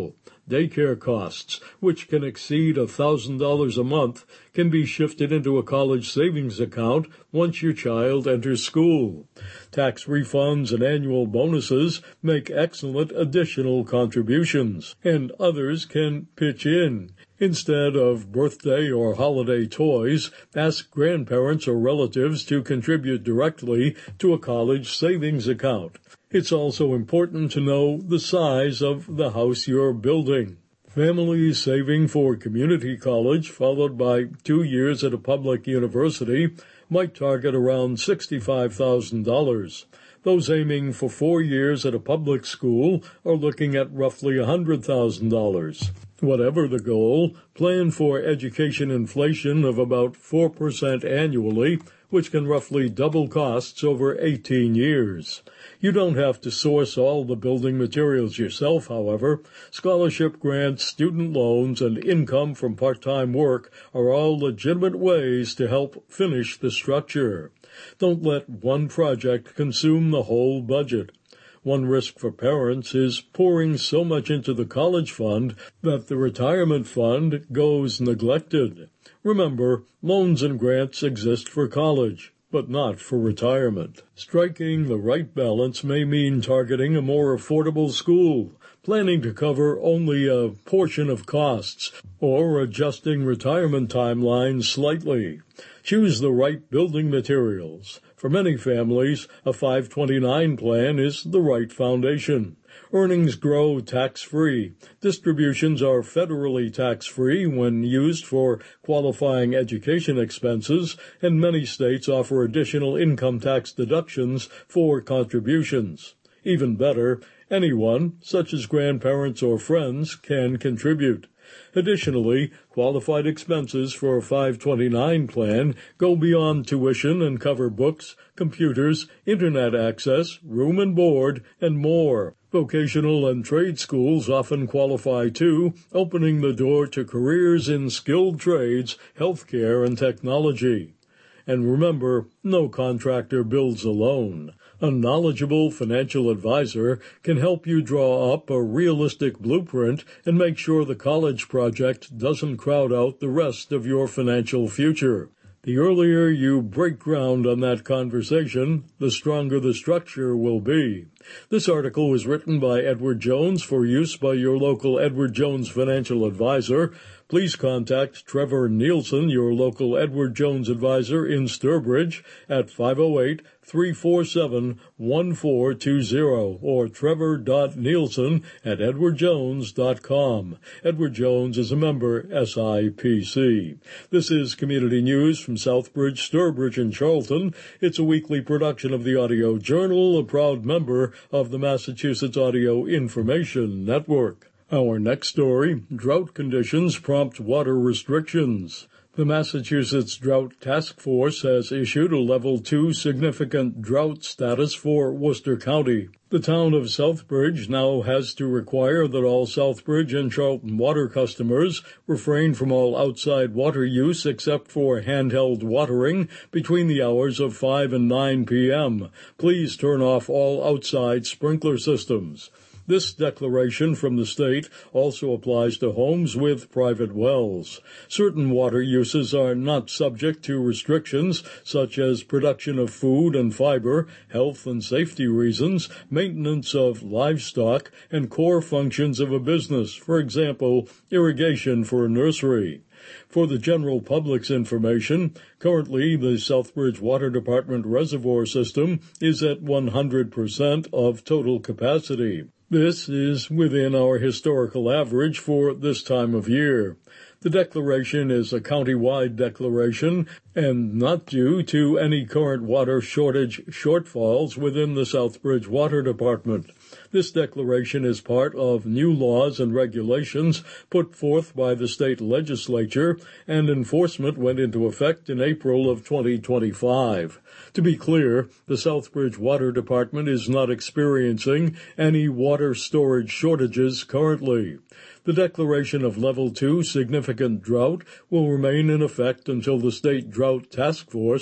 Daycare costs, which can exceed one thousand dollars a month, can be shifted into a college savings account once your child enters school. Tax refunds and annual bonuses make excellent additional contributions, and others can pitch in. Instead of birthday or holiday toys, ask grandparents or relatives to contribute directly to a college savings account. It's also important to know the size of the house you're building. Families saving for community college, followed by two years at a public university, might target around sixty-five thousand dollars. Those aiming for four years at a public school are looking at roughly one hundred thousand dollars. Whatever the goal, plan for education inflation of about four percent annually, which can roughly double costs over eighteen years. You don't have to source all the building materials yourself, however. Scholarship grants, student loans, and income from part-time work are all legitimate ways to help finish the structure. Don't let one project consume the whole budget. One risk for parents is pouring so much into the college fund that the retirement fund goes neglected. Remember, loans and grants exist for college, but not for retirement. Striking the right balance may mean targeting a more affordable school, planning to cover only a portion of costs, or adjusting retirement timelines slightly. Choose the right building materials. For many families, a five twenty-nine plan is the right foundation. Earnings grow tax-free. Distributions are federally tax-free when used for qualifying education expenses, and many states offer additional income tax deductions for contributions. Even better, anyone, such as grandparents or friends, can contribute. Additionally, qualified expenses for a five twenty-nine plan go beyond tuition and cover books, computers, internet access, room and board, and more. Vocational and trade schools often qualify too, opening the door to careers in skilled trades, healthcare, and technology. And remember, no contractor builds alone. A knowledgeable financial advisor can help you draw up a realistic blueprint and make sure the college project doesn't crowd out the rest of your financial future. The earlier you break ground on that conversation, the stronger the structure will be. This article was written by Edward Jones for use by your local Edward Jones financial advisor. Please contact Trevor Nielsen, your local Edward Jones advisor in Sturbridge, at five oh eight, three four seven, one four two zero or trevor dot nielsen at edward jones dot com. Edward Jones is a member S I P C. This is Community News from Southbridge, Sturbridge, and Charlton. It's a weekly production of the Audio Journal, a proud member of the Massachusetts Audio Information Network. Our next story, drought conditions prompt water restrictions. The Massachusetts Drought Task Force has issued a Level two significant drought status for Worcester County. The town of Southbridge now has to require that all Southbridge and Charlton water customers refrain from all outside water use except for handheld watering between the hours of five and nine p.m. Please turn off all outside sprinkler systems. This declaration from the state also applies to homes with private wells. Certain water uses are not subject to restrictions, such as production of food and fiber, health and safety reasons, maintenance of livestock, and core functions of a business, for example, irrigation for a nursery. For the general public's information, currently the Southbridge Water Department reservoir system is at one hundred percent of total capacity. This is within our historical average for this time of year. The declaration is a county-wide declaration and not due to any current water shortage shortfalls within the Southbridge Water Department. This declaration is part of new laws and regulations put forth by the state legislature, and enforcement went into effect in April of twenty twenty-five. To be clear, the Southbridge Water Department is not experiencing any water storage shortages currently. The declaration of Level two significant drought will remain in effect until the State Drought Task Force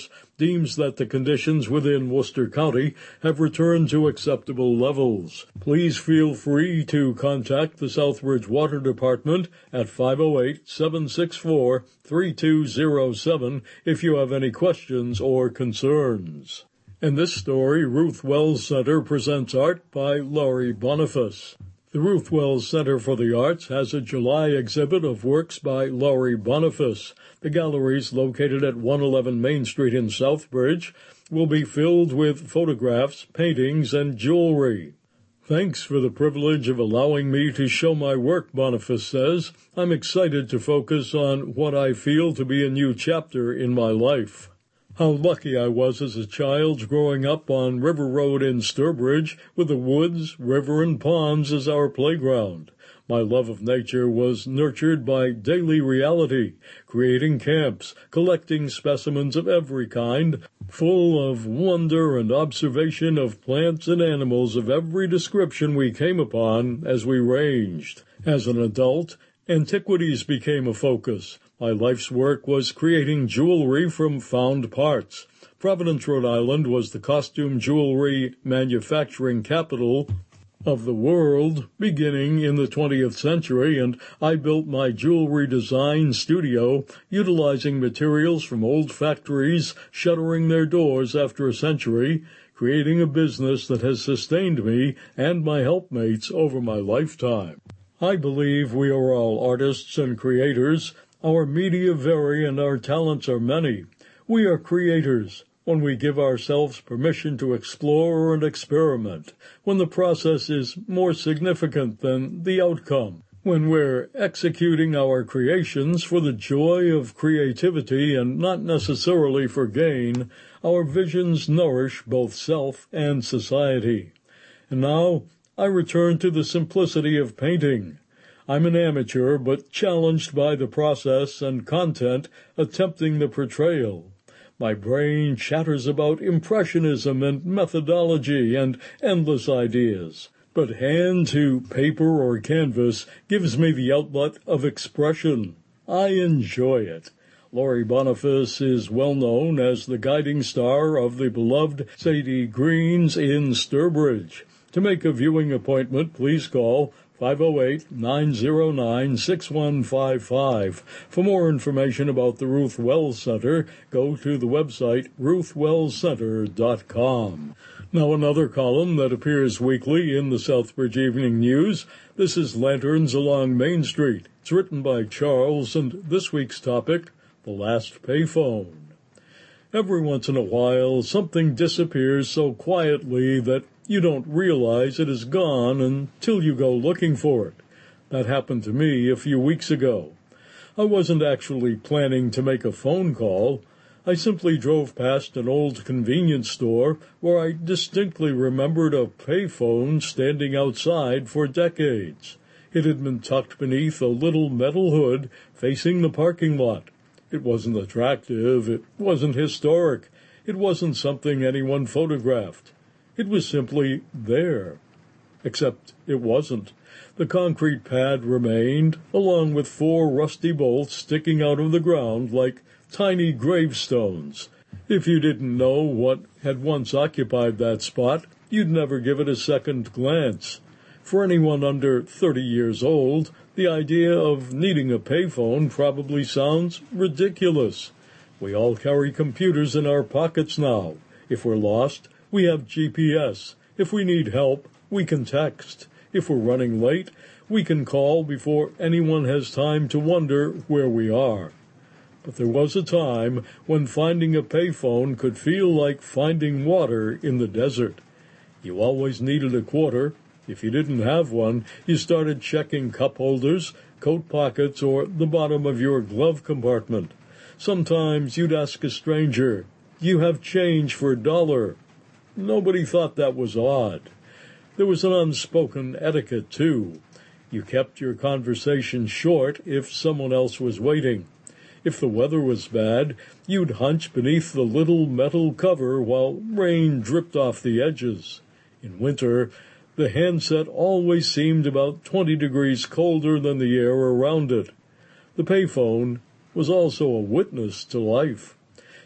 deems that the conditions within Worcester County have returned to acceptable levels. Please feel free to contact the Southbridge Water Department at five oh eight, seven six four, three two oh seven if you have any questions or concerns. In this story, Ruth Wells Center presents art by Laurie Boniface. The Ruth Wells Center for the Arts has a July exhibit of works by Laurie Boniface. The galleries, located at one eleven Main Street in Southbridge, will be filled with photographs, paintings, and jewelry. Thanks for the privilege of allowing me to show my work, Boniface says. I'm excited to focus on what I feel to be a new chapter in my life. How lucky I was as a child growing up on River Road in Sturbridge with the woods, river, and ponds as our playground. My love of nature was nurtured by daily reality, creating camps, collecting specimens of every kind, full of wonder and observation of plants and animals of every description we came upon as we ranged. As an adult, antiquities became a focus. My life's work was creating jewelry from found parts. Providence, Rhode Island was the costume jewelry manufacturing capital of the world beginning in the twentieth century, and I built my jewelry design studio utilizing materials from old factories shuttering their doors after a century, creating a business that has sustained me and my helpmates over my lifetime. I believe we are all artists and creators. Our media vary and our talents are many. We are creators when we give ourselves permission to explore and experiment, when the process is more significant than the outcome, when we're executing our creations for the joy of creativity and not necessarily for gain. Our visions nourish both self and society. And now I return to the simplicity of painting. I'm an amateur, but challenged by the process and content attempting the portrayal. My brain chatters about impressionism and methodology and endless ideas. But hand to paper or canvas gives me the outlet of expression. I enjoy it. Laurie Boniface is well known as the guiding star of the beloved Sadie Green's in Sturbridge. To make a viewing appointment, please call five oh eight, nine oh nine, six one five five. For more information about the Ruth Wells Center, go to the website ruth wells center dot com. Now another column that appears weekly in the Southbridge Evening News. This is Lanterns Along Main Street. It's written by Charles, and this week's topic, the last payphone. Every once in a while, something disappears so quietly that you don't realize it is gone until you go looking for it. That happened to me a few weeks ago. I wasn't actually planning to make a phone call. I simply drove past an old convenience store where I distinctly remembered a payphone standing outside for decades. It had been tucked beneath a little metal hood facing the parking lot. It wasn't attractive. It wasn't historic. It wasn't something anyone photographed. It was simply there. Except it wasn't. The concrete pad remained, along with four rusty bolts sticking out of the ground like tiny gravestones. If you didn't know what had once occupied that spot, you'd never give it a second glance. For anyone under thirty years old, the idea of needing a payphone probably sounds ridiculous. We all carry computers in our pockets now. If we're lost, we have G P S. If we need help, we can text. If we're running late, we can call before anyone has time to wonder where we are. But there was a time when finding a payphone could feel like finding water in the desert. You always needed a quarter. If you didn't have one, you started checking cup holders, coat pockets, or the bottom of your glove compartment. Sometimes you'd ask a stranger, "Do you have change for a dollar?" Nobody thought that was odd. There was an unspoken etiquette, too. You kept your conversation short if someone else was waiting. If the weather was bad, you'd hunch beneath the little metal cover while rain dripped off the edges. In winter, the handset always seemed about twenty degrees colder than the air around it. The payphone was also a witness to life.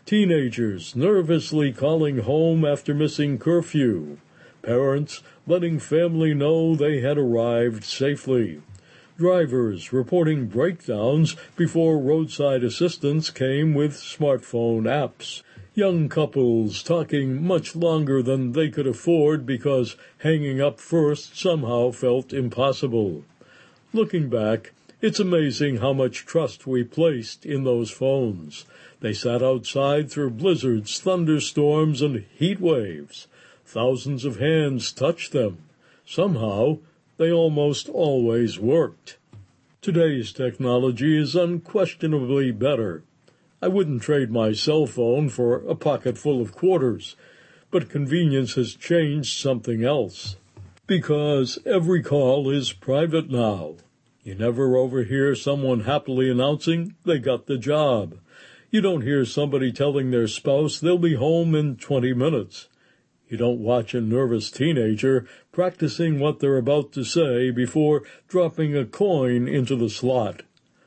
Teenagers nervously calling home after missing curfew. Parents letting family know they had arrived safely. Drivers reporting breakdowns before roadside assistance came with smartphone apps. Young couples talking much longer than they could afford because hanging up first somehow felt impossible. Looking back, it's amazing how much trust we placed in those phones. They sat outside through blizzards, thunderstorms, and heat waves. Thousands of hands touched them. Somehow, they almost always worked. Today's technology is unquestionably better. I wouldn't trade my cell phone for a pocket full of quarters, but convenience has changed something else. Because every call is private now. You never overhear someone happily announcing they got the job. You don't hear somebody telling their spouse they'll be home in twenty minutes. You don't watch a nervous teenager practicing what they're about to say before dropping a coin into the slot.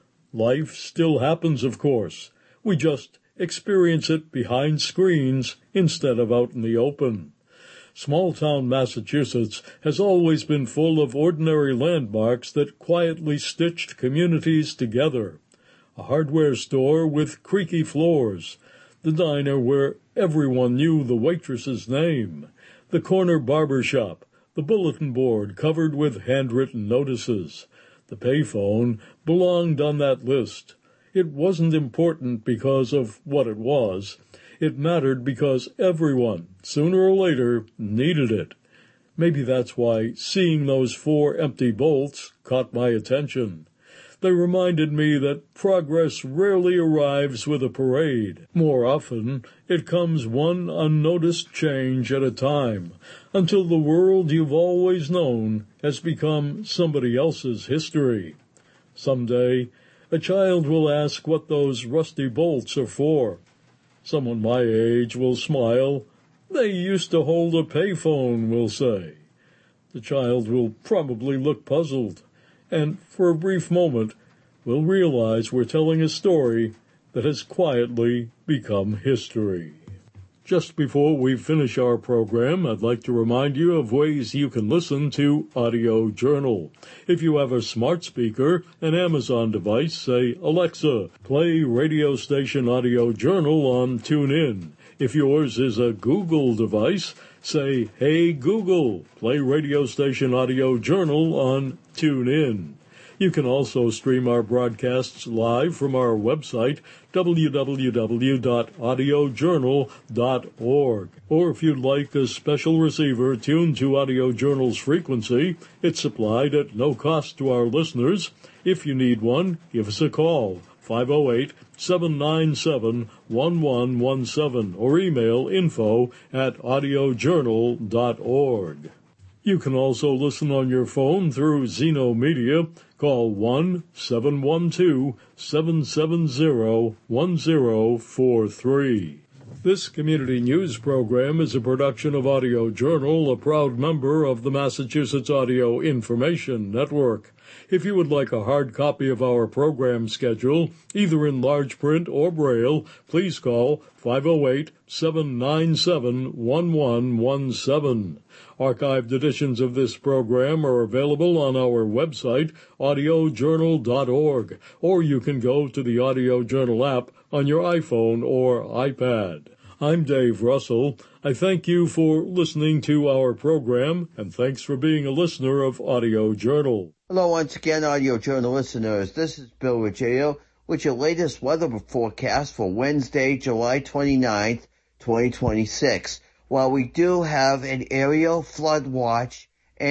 Life still happens, of course. We just experience it behind screens instead of out in the open. Small-town Massachusetts has always been full of ordinary landmarks that quietly stitched communities together. A hardware store with creaky floors, the diner where everyone knew the waitress's name, the corner barber shop, the bulletin board covered with handwritten notices. The payphone belonged on that list. It wasn't important because of what it was. It mattered because everyone, sooner or later, needed it. Maybe that's why seeing those four empty bolts caught my attention. They reminded me that progress rarely arrives with a parade. More often, it comes one unnoticed change at a time, until the world you've always known has become somebody else's history. Someday, a child will ask what those rusty bolts are for. Someone my age will smile. They used to hold a payphone, we'll say. The child will probably look puzzled, and for a brief moment we'll realize we're telling a story that has quietly become history. Just before we finish our program, I'd like to remind you of ways you can listen to Audio Journal. If you have a smart speaker, an Amazon device, say, Alexa, play radio station Audio Journal on TuneIn. If yours is a Google device, say, Hey Google, play radio station Audio Journal on TuneIn. You can also stream our broadcasts live from our website, w w w dot audio journal dot org. Or if you'd like a special receiver tuned to Audio Journal's frequency, it's supplied at no cost to our listeners. If you need one, give us a call, five oh eight, seven nine seven, one one one seven, or email info at audio journal dot org. You can also listen on your phone through Zeno Media. Call one seven one two, seven seven zero, one zero four three. This community news program is a production of Audio Journal, a proud member of the Massachusetts Audio Information Network. If you would like a hard copy of our program schedule, either in large print or Braille, please call five oh eight, seven nine seven, one one one seven. Archived editions of this program are available on our website, audio journal dot org, or you can go to the Audio Journal app on your iPhone or iPad. I'm Dave Russell. I thank you for listening to our program, and thanks for being a listener of Audio Journal.
Hello once again, Audio Journal listeners. This is Bill Ruggiero with your latest weather forecast for Wednesday, July twenty-ninth, twenty twenty-six. While we do have an aerial flood watch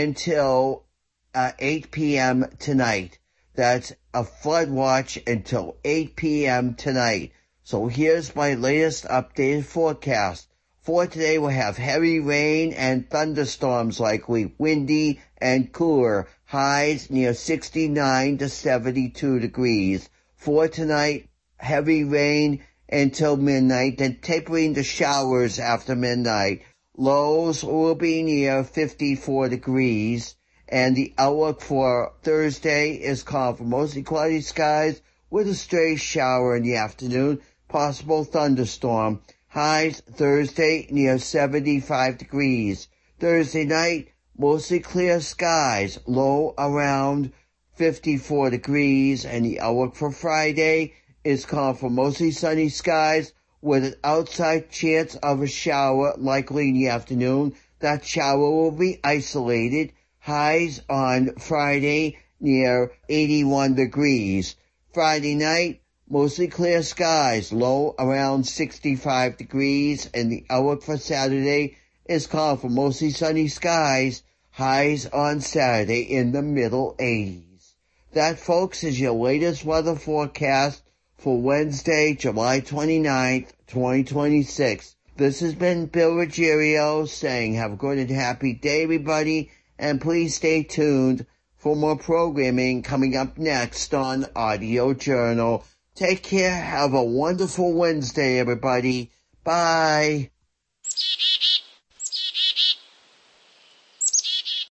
until uh, eight p.m. tonight. That's a flood watch until eight p.m. tonight. So here's my latest updated forecast. For today, we'll have heavy rain and thunderstorms likely, windy and cooler, highs near sixty-nine to seventy-two degrees. For tonight, heavy rain until midnight, then tapering to showers after midnight. Lows will be near fifty-four degrees, and the outlook for Thursday is calm for mostly cloudy skies with a stray shower in the afternoon. possible thunderstorm. Highs Thursday near seventy-five degrees. Thursday night, mostly clear skies, low around fifty-four degrees, and the outlook for Friday is calm for mostly sunny skies with an outside chance of a shower likely in the afternoon. That shower will be isolated. Highs on Friday near eighty-one degrees. Friday night, mostly clear skies, low around sixty-five degrees, and the outlook for Saturday is calm for mostly sunny skies. Highs on Saturday in the middle eighties. That, folks, is your latest weather forecast for Wednesday, July twenty-ninth, twenty twenty-six. This has been Bill Ruggiero saying have a good and happy day, everybody, and please stay tuned for more programming coming up next on Audio Journal. Take care. Have a wonderful Wednesday, everybody. Bye.